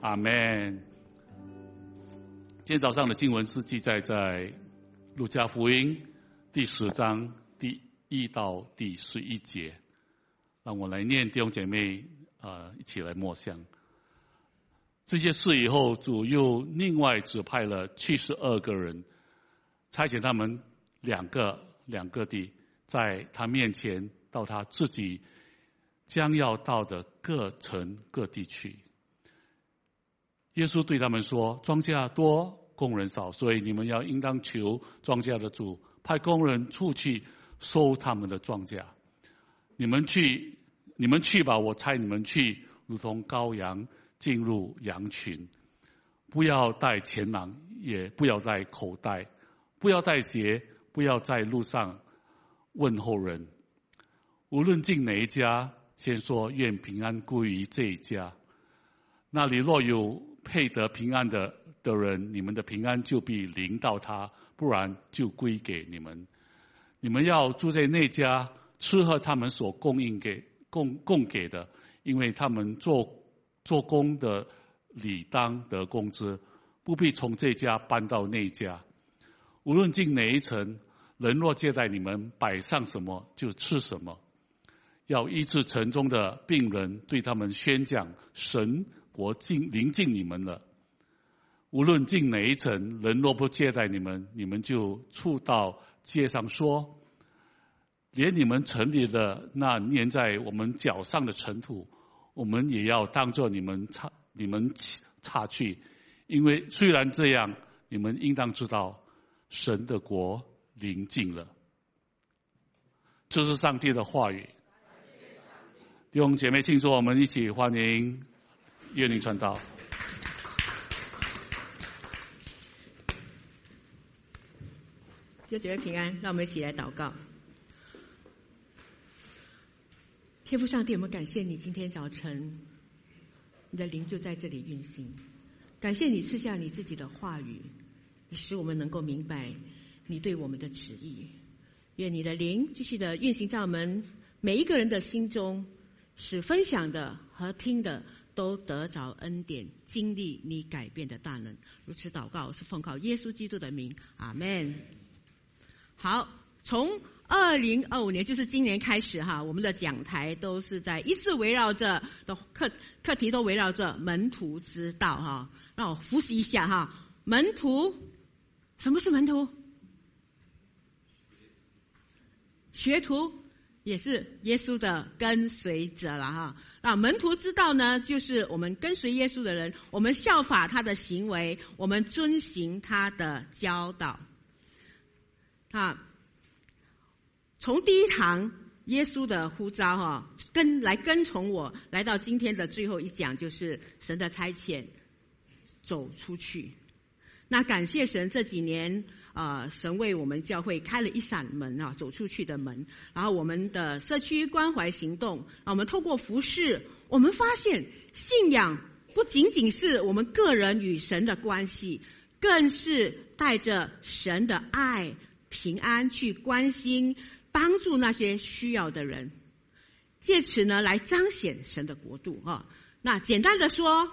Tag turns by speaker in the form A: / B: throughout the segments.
A: 阿们。今天早上的经文是记载在路加福音第10章第1到第11节。让我来念，弟兄姐妹一起来默想。这些事以后，主又另外指派了72个人，差遣他们两个地，在他面前到他自己将要到的各城各地去。耶稣对他们说：庄稼多，工人少，所以你们要应当求庄稼的主派工人出去收他们的庄稼。你们去吧，我差你们去，如同羔羊进入羊群。不要带钱囊，也不要带口袋，不要带鞋，不要在路上问候人。无论进哪一家，先说愿平安归于这一家。那里若有配得平安的人，你们的平安就必临到他，不然就归给你们。你们要住在那家，吃喝他们所供给的，因为他们做工的理当得工资，不必从这家搬到那家。无论进哪一城，人若接待你们，摆上什么就吃什么。要医治城中的病人，对他们宣讲神国临近你们了。无论进哪一城，人若不接待你们，你们就触到街上说，连你们城里的那粘在我们脚上的尘土，我们也要当作你们擦去。因为虽然这样，你们应当知道神的国临近了。这是上帝的话语。弟兄姐妹，请坐，我们一起欢迎岳灵传道。
B: 弟兄姐妹平安，让我们一起来祷告。天父上帝，我们感谢你今天早晨你的灵就在这里运行，感谢你赐下你自己的话语，你使我们能够明白你对我们的旨意。愿你的灵继续的运行在我们每一个人的心中，使分享的和听的都得着恩典，经历你改变的大能。如此祷告是奉靠耶稣基督的名，阿们。好，从2025年就是今年开始我们的讲台都是在一直围绕着的课题都围绕着门徒之道让我复习一下门徒，什么是门徒？学徒也是耶稣的跟随者了那门徒之道呢，就是我们跟随耶稣的人，我们效法他的行为，我们遵行他的教导从第一堂耶稣的呼召跟从我，来到今天的最后一讲，就是神的差遣，走出去。那感谢神，这几年神为我们教会开了一扇门走出去的门。然后我们的社区关怀行动，我们透过服事，我们发现信仰不仅仅是我们个人与神的关系，更是带着神的爱平安去关心帮助那些需要的人，借此呢来彰显神的国度那简单的说，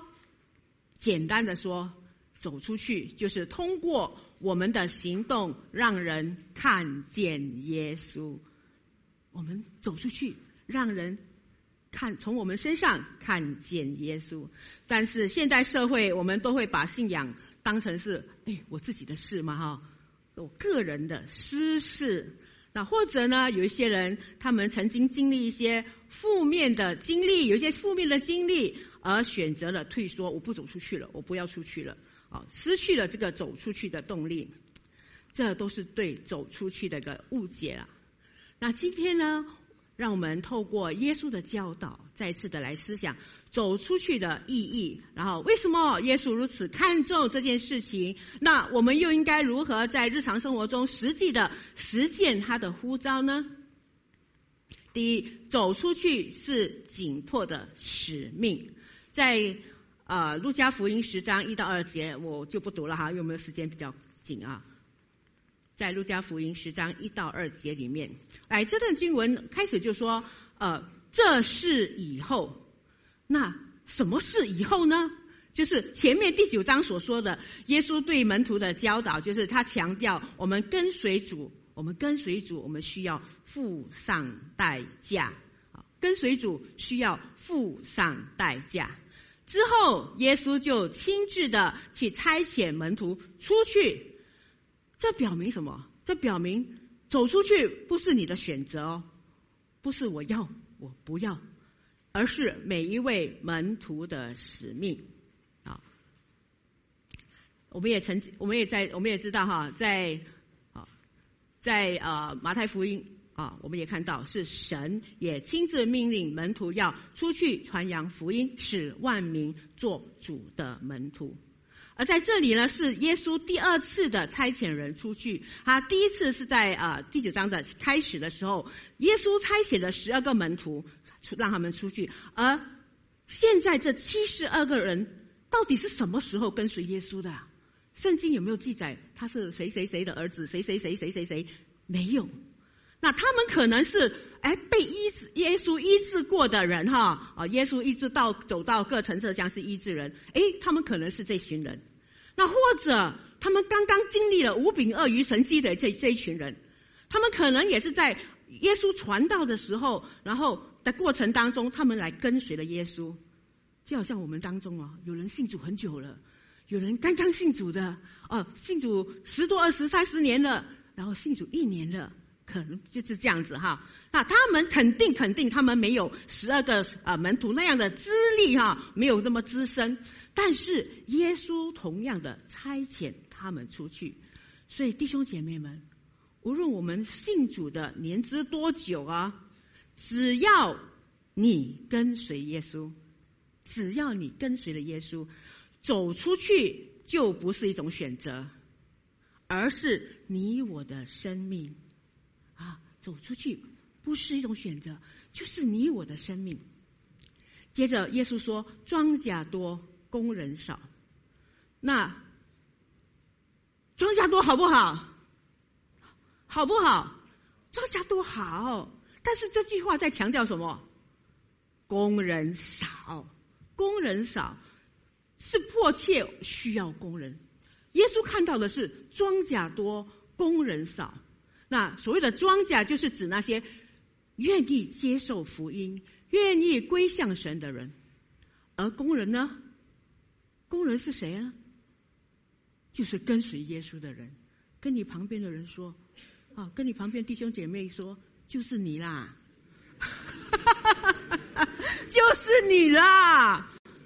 B: 走出去就是通过我们的行动让人看见耶稣。我们走出去，让人从我们身上看见耶稣。但是现代社会，我们都会把信仰当成是我自己的事嘛我个人的私事。那或者呢，有一些人他们曾经经历一些负面的经历，而选择了退缩，我不走出去了，我不要出去了失去了这个走出去的动力。这都是对走出去的一个误解了。那今天呢，让我们透过耶稣的教导，再次的来思想走出去的意义，然后为什么耶稣如此看重这件事情，那我们又应该如何在日常生活中实际的实践他的呼召呢？第一，走出去是紧迫的使命。在路加福音10章1到2节我就不读了因为我们的时间比较紧在路加福音10章1到2节里面，这段经文开始就说这是以后。那什么是以后呢？ 就是前面第9章所说的，耶稣对门徒的教导，就是他强调我们跟随主，我们需要付上代价，跟随主需要付上代价。之后耶稣就亲自的去差遣门徒出去，这表明什么？这表明走出去不是你的选择哦，不是我要我不要，而是每一位门徒的使命啊。我们也知道哈，在马太福音啊，我们也看到是神也亲自命令门徒要出去传扬福音，使万民做主的门徒。而在这里呢，是耶稣第2次的差遣人出去。他第一次是在第9章的开始的时候，耶稣差遣了12个门徒，让他们出去。而现在这72个人到底是什么时候跟随耶稣的？圣经有没有记载他是谁谁谁的儿子，谁谁谁谁谁谁？没有。那他们可能是被耶稣医治过的人哈，耶稣医治走到各城各乡是医治人，他们可能是这群人。那或者他们刚刚经历了5饼2鱼神迹的这一群人，他们可能也是在耶稣传道的时候，然后的过程当中，他们来跟随了耶稣。就好像我们当中有人信主很久了，有人刚刚信主的，信主10多20、30年了，然后信主1年了。可能就是这样子哈，那他们肯定他们没有12个门徒那样的资历哈，没有那么资深，但是耶稣同样的差遣他们出去。所以弟兄姐妹们，无论我们信主的年资多久只要你跟随耶稣，只要你跟随了耶稣，走出去就不是一种选择，而是你我的生命。走出去不是一种选择，就是你我的生命。接着耶稣说，庄稼多，工人少。那庄稼多好不好？好不好？庄稼多好，但是这句话在强调什么？工人少，工人少，是迫切需要工人。耶稣看到的是庄稼多，工人少。那所谓的庄稼就是指那些愿意接受福音、愿意归向神的人。而工人呢？工人是谁呢？就是跟随耶稣的人。跟你旁边的人说，跟你旁边弟兄姐妹说，就是你啦，就是你啦，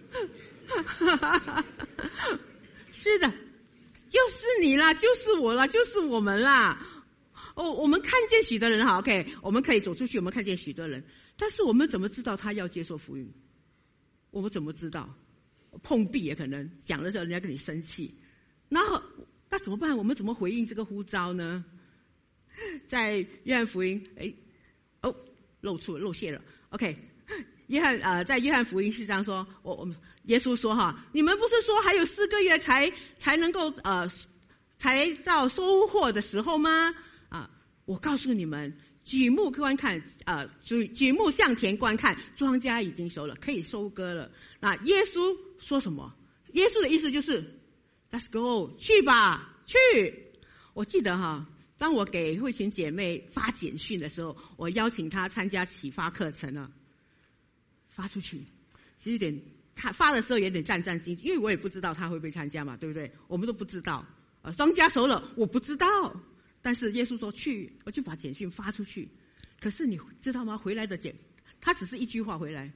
B: 是的，就是你啦，就是我啦，就是我们啦。我们看见许多人OK， 我们可以走出去，我们看见许多人，但是我们怎么知道他要接受福音？我们怎么知道？碰壁也可能讲的时候人家跟你生气，那怎么办？我们怎么回应这个呼召呢？在约翰福音，露馅了 OK， 在约翰福音4章说，耶稣说你们不是说还有4个月才能够才到收获的时候吗？我告诉你们，举目向田观看，庄稼已经熟了，可以收割了。那耶稣说什么？耶稣的意思就是 Let's go， 去吧，去。我记得当我给慧群姐妹发简讯的时候，我邀请她参加启发课程发出去，其实她发的时候有点战战兢兢，因为我也不知道她会不会参加嘛，对不对？我们都不知道。庄稼熟了，我不知道。但是耶稣说去，我就把简讯发出去。可是你知道吗？回来的他只是一句话回来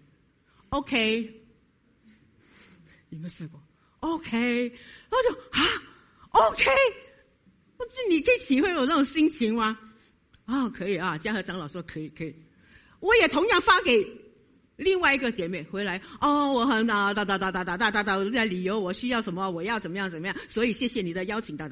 B: ，OK， 你们试过 ？OK， 然后就OK， 你可以体会我那种心情吗？可以嘉禾长老说可以。我也同样发给另外一个姐妹回来，我很的理由，我需要什么，我要怎么样，所以谢谢你的邀请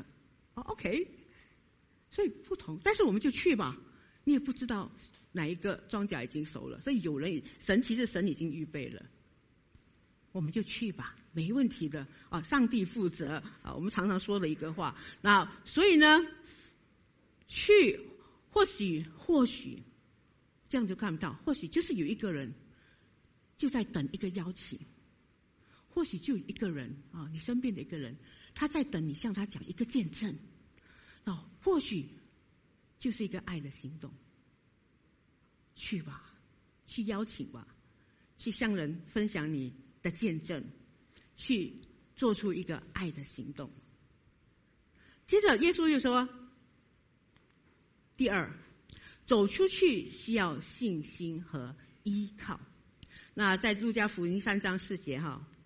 B: ，OK。所以不同，但是我们就去吧。你也不知道哪一个庄稼已经熟了，所以其实神已经预备了，我们就去吧，没问题的上帝负责我们常常说的一个话。那所以呢，去或许这样就看不到，或许就是有一个人就在等一个邀请， 或许就一个人啊，你身边的一个人，他在等你向他讲一个见证，或许就是一个爱的行动。去吧，去邀请吧，去向人分享你的见证，去做出一个爱的行动。接着耶稣又说，第二，走出去需要信心和依靠。那在路加福音3章4节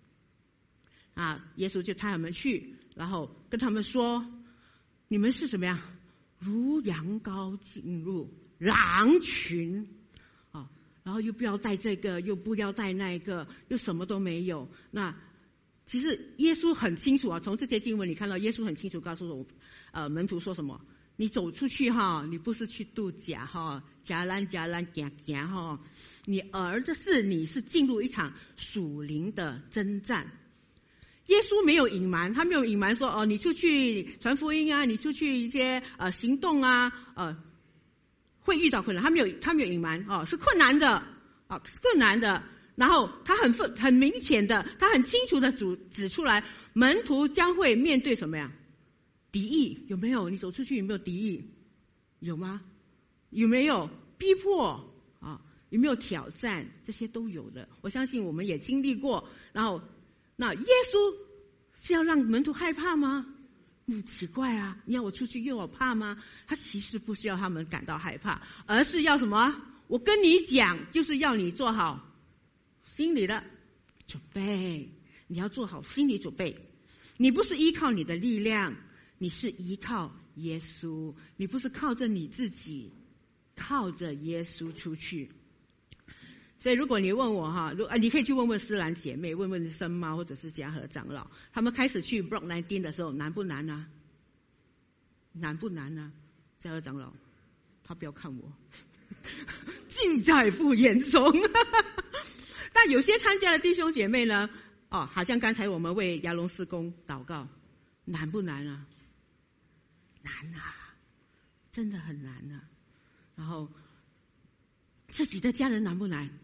B: 耶稣就差他们去，然后跟他们说，你们是什么呀？如羊羔进入狼群然后又不要带这个，又不要带那个，又什么都没有。那其实耶稣很清楚从这些经文你看到耶稣很清楚告诉门徒说什么，你走出去你不是去度假加兰行你是进入一场属灵的征战。耶稣没有隐瞒，他没有隐瞒说你出去传福音你出去一些行动会遇到困难，他没有隐瞒是困难的是困难的。然后他很明显的，他很清楚的指出来，门徒将会面对什么呀？敌意有没有？你走出去有没有敌意？有吗？有没有逼迫有没有挑战？这些都有的，我相信我们也经历过。然后那耶稣是要让门徒害怕吗？奇怪你要我出去又我怕吗？他其实不是要他们感到害怕，而是要什么？我跟你讲，就是要你做好心理的准备。你要做好心理准备，你不是依靠你的力量，你是依靠耶稣，你不是靠着你自己，靠着耶稣出去。所以如果你问我你可以去问问思兰姐妹，问问生妈或者是嘉禾长老，他们开始去 Block 19的时候难不难难不难嘉禾长老他不要看我尽在不言中但有些参加的弟兄姐妹呢好像刚才我们为亚龙事工祷告，难不难难真的很难然后自己的家人难不难？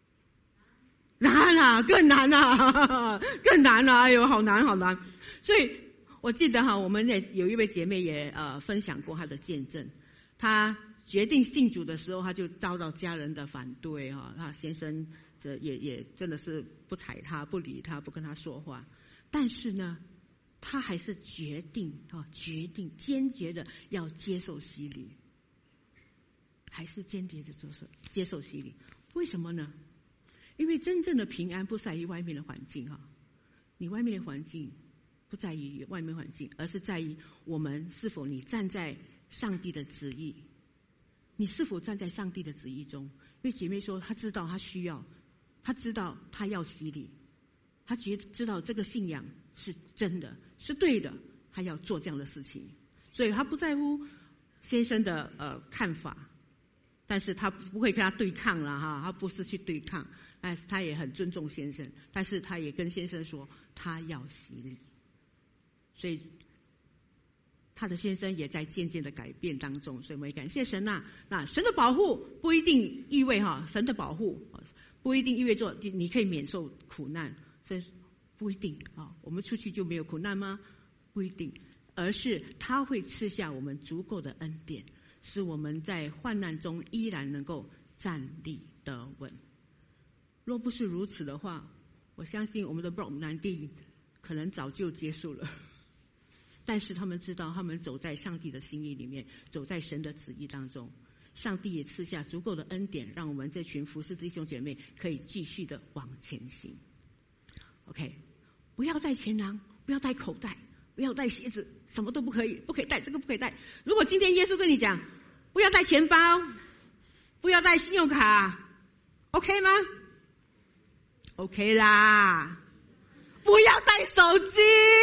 B: 难更难更难哎呦，好难好难。所以我记得我们也有一位姐妹也分享过她的见证，她决定信主的时候，她就遭到家人的反对她先生也真的是不睬她，不理她，不跟她说话。但是呢，她还是决定坚决的要接受洗礼，还是坚决的接受洗礼。为什么呢？因为真正的平安不在于外面的环境你外面的环境不在于外面环境，而是在于我们是否你站在上帝的旨意，你是否站在上帝的旨意中。因为姐妹说她知道她需要，她知道她要洗礼，她知道这个信仰是真的是对的，她要做这样的事情，所以她不在乎先生的看法，但是她不会跟他对抗了她不是去对抗，但是她也很尊重先生，但是她也跟先生说她要洗礼，所以她的先生也在渐渐的改变当中。所以我们也感谢神那神的保护不一定意味神的保护不一定意味着你可以免受苦难，所以不一定我们出去就没有苦难吗？不一定，而是他会赐下我们足够的恩典，使我们在患难中依然能够站立得稳。若不是如此的话，我相信我们的 Block 19可能早就结束了。但是他们知道，他们走在上帝的心意里面，走在神的旨意当中，上帝也赐下足够的恩典，让我们这群服侍弟兄姐妹可以继续的往前行。OK， 不要带钱囊，不要带口袋，不要带鞋子，什么都不可以，不可以带这个，不可以带。如果今天耶稣跟你讲不要带钱包，不要带信用卡 OK 吗？ OK 啦。不要带手机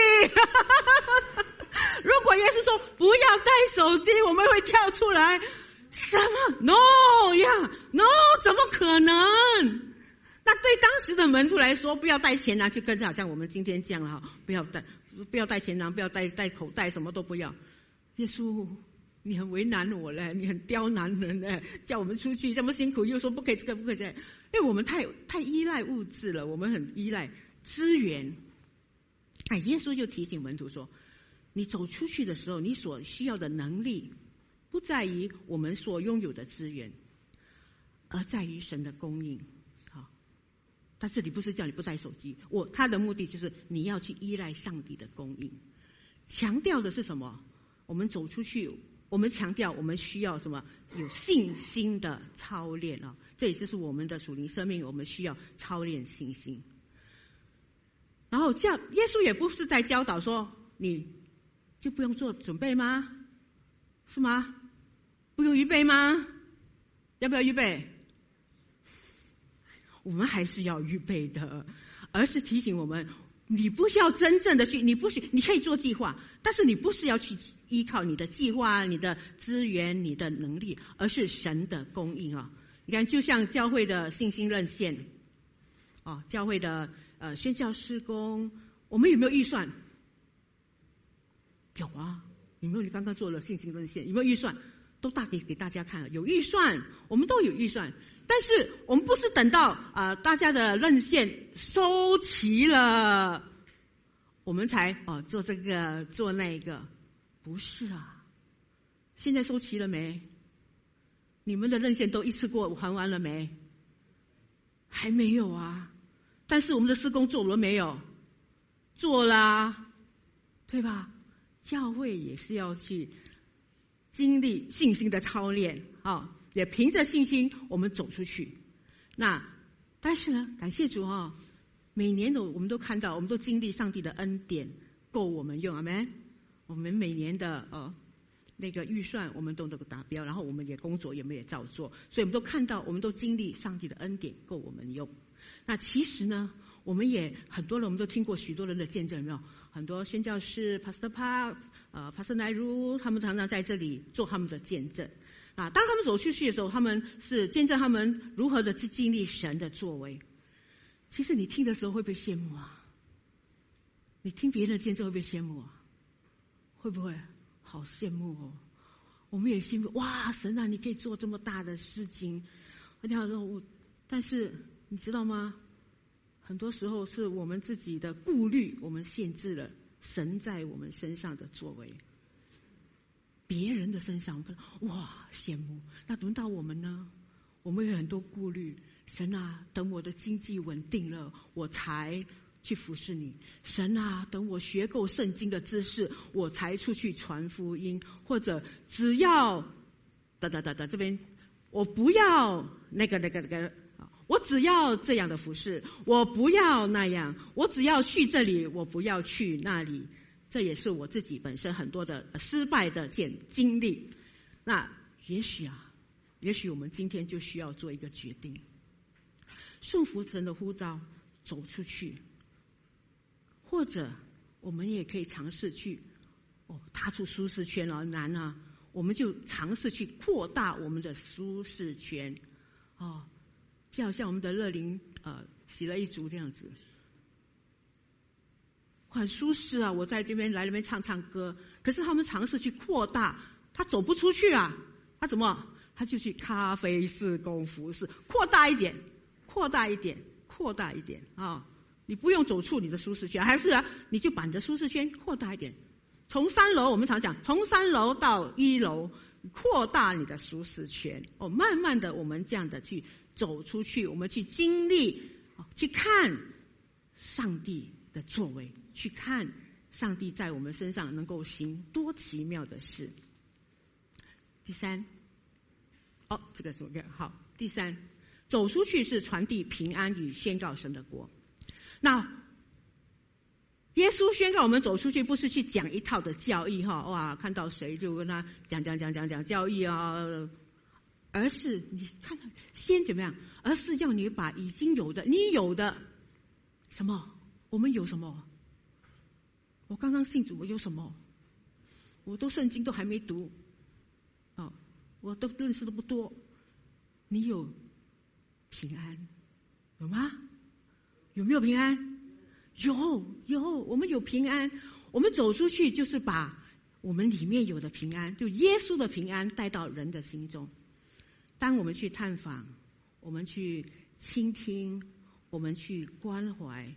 B: 如果耶稣说不要带手机，我们会跳出来，什么 No 呀 No 怎么可能？那对当时的门徒来说，不要带钱囊就跟好像我们今天这样了不要带钱囊，不要带口袋，什么都不要。耶稣你很为难我嘞，你很刁难人嘞，叫我们出去这么辛苦，又说不可以这个不可以这个。因为我们太依赖物质了，我们很依赖资源。耶稣就提醒门徒说，你走出去的时候，你所需要的能力不在于我们所拥有的资源，而在于神的供应。但这里不是叫你不带手机，他的目的就是你要去依赖上帝的供应。强调的是什么？我们走出去，我们强调我们需要什么？有信心的操练啊！这也就是我们的属灵生命，我们需要操练信心。然后耶稣也不是在教导说你就不用做准备吗？是吗？不用预备吗？要不要预备？我们还是要预备的，而是提醒我们，你不需要真正的去，你可以做计划，但是你不是要去依靠你的计划、你的资源、你的能力，而是神的供应啊！你看，就像教会的信心认线，教会的宣教事工，我们有没有预算？有啊，有没有？你刚刚做了信心认线，有没有预算？都大给大家看了，有预算，我们都有预算。但是我们不是等到大家的认线收齐了，我们才做这个做那个，不是啊。现在收齐了没？你们的认线都一次过还完了没？还没有啊。但是我们的事工做了没有？做啦，对吧？教会也是要去经历信心的操练也凭着信心我们走出去。但是呢，感谢主每年我们都看到，我们都经历上帝的恩典够我们用，阿们。我们每年的那个预算我们都能够达标，然后我们也工作，我们也照做，所以我们都看到，我们都经历上帝的恩典够我们用。那其实呢，我们也很多人，我们都听过许多人的见证，有没有？很多宣教士 Pastor Park、Pastor Nairu， 他们常常在这里做他们的见证。当他们走出去的时候，他们是见证他们如何的去经历神的作为。其实你听的时候会不会羡慕啊？你听别人的见证会不会羡慕啊？会不会？好羡慕哦！我们也羡慕，哇，神啊，你可以做这么大的事情。但是你知道吗？很多时候是我们自己的顾虑，我们限制了神在我们身上的作为。别人的身上，哇，羡慕。那轮到我们呢？我们有很多顾虑。神啊，等我的经济稳定了，我才去服侍你。神啊，等我学够圣经的知识，我才出去传福音。或者只要这边我不要那个，我只要这样的服侍，我不要那样，我只要去这里，我不要去那里。这也是我自己本身很多的失败的经历。那也许我们今天就需要做一个决定，顺服神的呼召，走出去。或者我们也可以尝试去踏出舒适圈难啊，我们就尝试去扩大我们的舒适圈就好像我们的乐龄洗了一族这样子，很舒适啊！我在这边来这边唱歌，可是他们尝试去扩大，他走不出去啊！他怎么？他就去咖啡室工服侍，扩大一点你不用走出你的舒适圈，还是你就把你的舒适圈扩大一点。从3楼，我们常讲，从3楼到1楼，扩大你的舒适圈。慢慢的，我们这样的去走出去，我们去经历，去看上帝的作为，去看上帝在我们身上能够行多奇妙的事。第三，这个是好。第三，走出去是传递平安与宣告神的国。那耶稣宣告我们走出去，不是去讲一套的教义看到谁就跟他讲教义而是你看先怎么样？而是要你把已经有的，你有的什么？我们有什么？我刚刚信主，我有什么？我都圣经都还没读我都认识的不多。你有平安有吗？有没有平安？有，我们有平安。我们走出去就是把我们里面有的平安，就耶稣的平安带到人的心中。当我们去探访，我们去倾听，我们去关怀，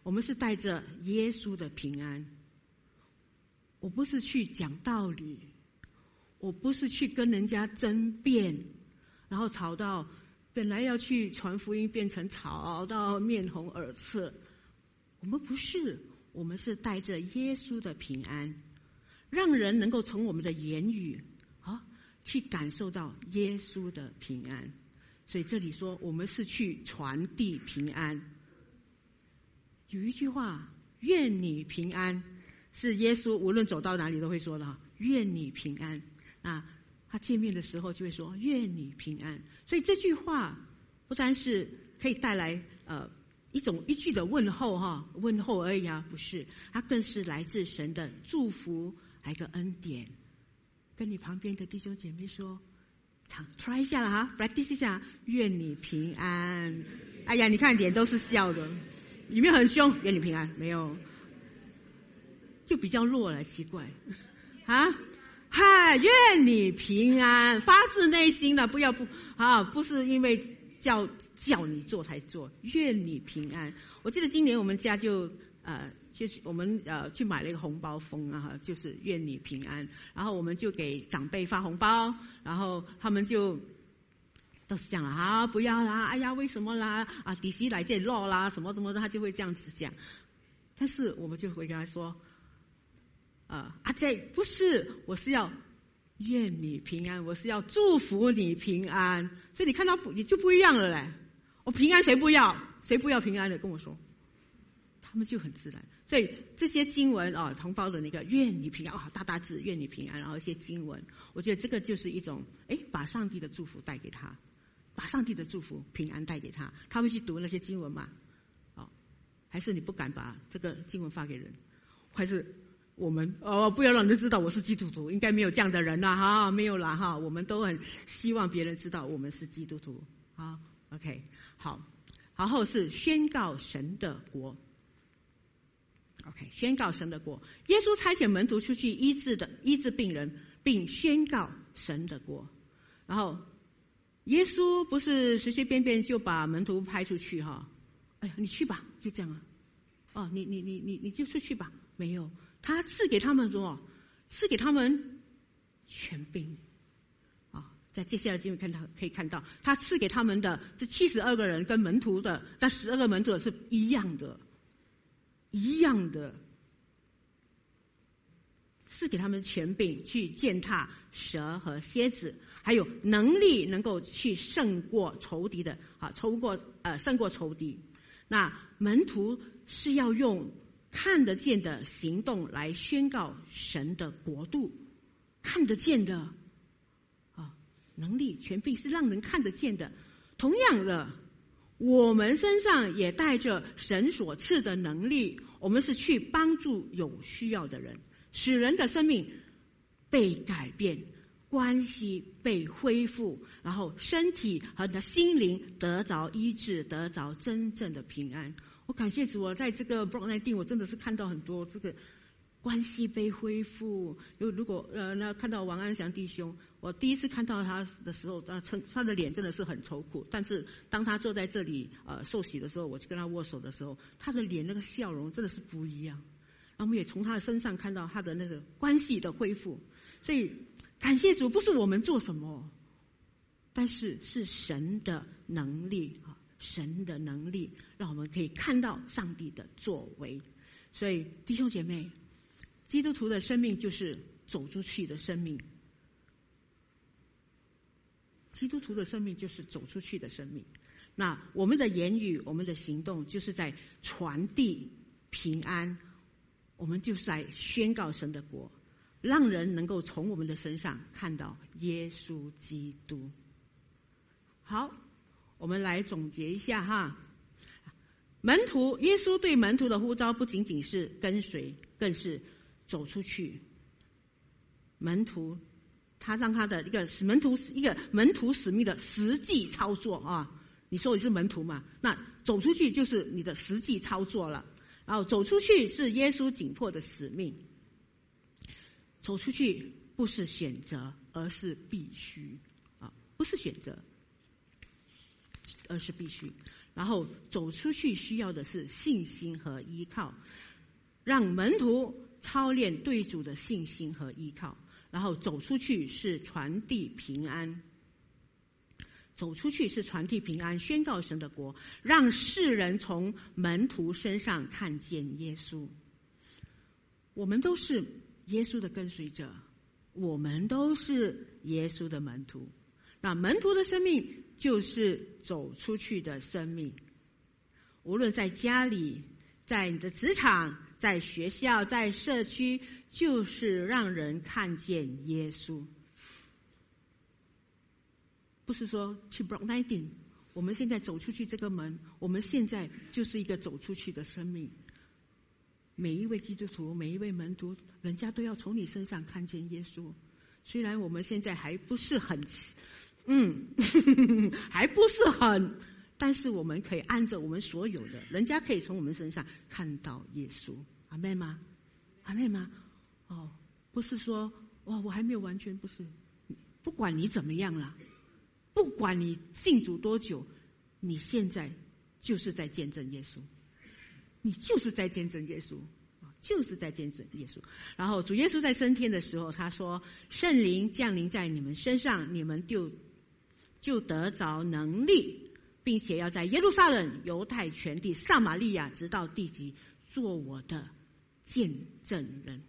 B: 我们是带着耶稣的平安。我不是去讲道理，我不是去跟人家争辩，然后吵到本来要去传福音变成吵到面红耳赤。我们不是，我们是带着耶稣的平安，让人能够从我们的言语去感受到耶稣的平安。所以这里说我们是去传递平安。有一句话，愿你平安，是耶稣无论走到哪里都会说的，愿你平安。他见面的时候就会说愿你平安。所以这句话不单是可以带来一句的问候问候而已不是，它更是来自神的祝福，来个恩典。跟你旁边的弟兄姐妹说，try 一下了practice 一下，愿你平安。哎呀，你看脸都是笑的，有没有很凶？愿你平安，没有，就比较弱了，奇怪愿你平安，发自内心的，不是因为叫你做才做，愿你平安。我记得今年我们家就是我们去买了一个红包封就是愿你平安，然后我们就给长辈发红包，然后他们就都是这样了不要啦，哎呀为什么啦底息来这落啦什么什么的，他就会这样子讲。但是我们就会跟他说这不是，我是要愿你平安，我是要祝福你平安。所以你看到你就不一样了嘞。我平安谁不要？谁不要平安的跟我说，他们就很自然。所以这些经文同胞的那个愿你平安大字愿你平安，然后一些经文，我觉得这个就是一种把上帝的祝福带给他，把上帝的祝福平安带给他。他会去读那些经文吗？还是你不敢把这个经文发给人？还是我们不要让人知道我是基督徒？应该没有这样的人啦没有啦我们都很希望别人知道我们是基督徒OK 好，然后是宣告神的国。OK 宣告神的国，耶稣差遣门徒出去医治病人，并宣告神的国。然后耶稣不是随随便便就把门徒派出去哎呀你去吧，就这样你就出去吧，没有，他赐给他们什么？赐给他们权柄在接下来经文可以看到，他赐给他们的这72个人跟门徒的那12个门徒是一样的，赐给他们权柄去践踏蛇和蝎子，还有能力能够去胜过仇敌的胜过仇敌。那门徒是要用看得见的行动来宣告神的国度，看得见的能力权柄是让人看得见的。同样的，我们身上也带着神所赐的能力，我们是去帮助有需要的人，使人的生命被改变，关系被恢复，然后身体和你的心灵得着医治，得着真正的平安。我感谢主，我在这个 Brock 我真的是看到很多这个关系被恢复。如果看到王安祥弟兄，我第一次看到他的时候，他的脸真的是很愁苦，但是当他坐在这里受洗的时候，我去跟他握手的时候，他的脸那个笑容真的是不一样。然后我们也从他的身上看到他的那个关系的恢复。所以感谢主，不是我们做什么，但是是神的能力神的能力让我们可以看到上帝的作为。所以弟兄姐妹，基督徒的生命就是走出去的生命，基督徒的生命就是走出去的生命。那我们的言语，我们的行动，就是在传递平安，我们就是在宣告神的国，让人能够从我们的身上看到耶稣基督。好，我们来总结一下门徒，耶稣对门徒的呼召不仅仅是跟随，更是走出去。门徒他让他的一个门徒使命的实际操作你说你是门徒嘛，那走出去就是你的实际操作了。然后走出去是耶稣紧迫的使命，走出去不是选择，而是必须不是选择，而是必须。 然后走出去需要的是信心和依靠，让门徒操练对主的信心和依靠，然后走出去是传递平安。走出去是传递平安，宣告神的国，让世人从门徒身上看见耶稣。我们都是耶稣的跟随者，我们都是耶稣的门徒。那门徒的生命就是走出去的生命，无论在家里，在你的职场，在学校，在社区，就是让人看见耶稣。不是说去 Block 19，我们现在走出去这个门，我们现在就是一个走出去的生命。每一位基督徒，每一位门徒，人家都要从你身上看见耶稣。虽然我们现在还不是很还不是很，但是我们可以按着我们所有的，人家可以从我们身上看到耶稣。阿们吗？阿们吗？哦，不是说哇，我还没有完全，不是，不管你怎么样了，不管你信主多久，你现在就是在见证耶稣，你就是在见证耶稣，就是在见证耶稣。然后主耶稣在升天的时候，他说：“圣灵降临在你们身上，你们就得着能力，并且要在耶路撒冷、犹太全地、撒玛利亚直到地极，做我的见证人。”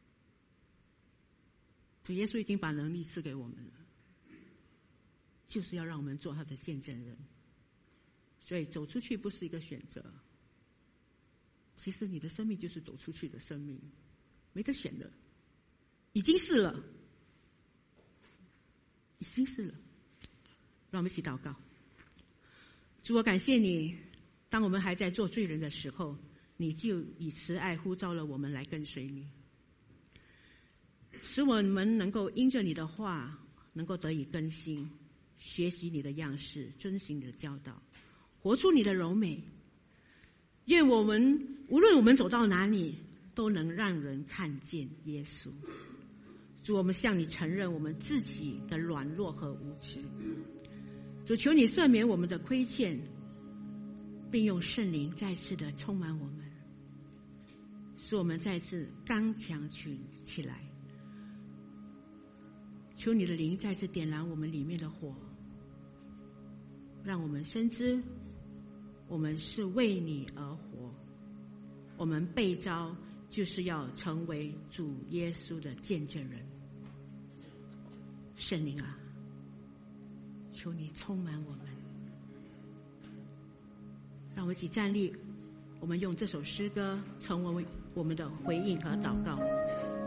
B: 主耶稣已经把能力赐给我们了，就是要让我们做他的见证人。所以走出去不是一个选择，其实你的生命就是走出去的生命，没得选的，已经是了，已经是了。让我们一起祷告。主，我感谢你，当我们还在做罪人的时候，你就以慈爱呼召了我们来跟随你，使我们能够因着你的话能够得以更新，学习你的样式，遵行你的教导，活出你的柔美。愿我们无论我们走到哪里，都能让人看见耶稣。主，我们向你承认我们自己的软弱和无知。主，求你赦免我们的亏欠，并用圣灵再次的充满我们，使我们再次刚强起来。求你的灵再次点燃我们里面的火，让我们深知我们是为你而活，我们被召就是要成为主耶稣的见证人。圣灵啊，求你充满我们。让我们一起站立，我们用这首诗歌成为我们的回应和祷告。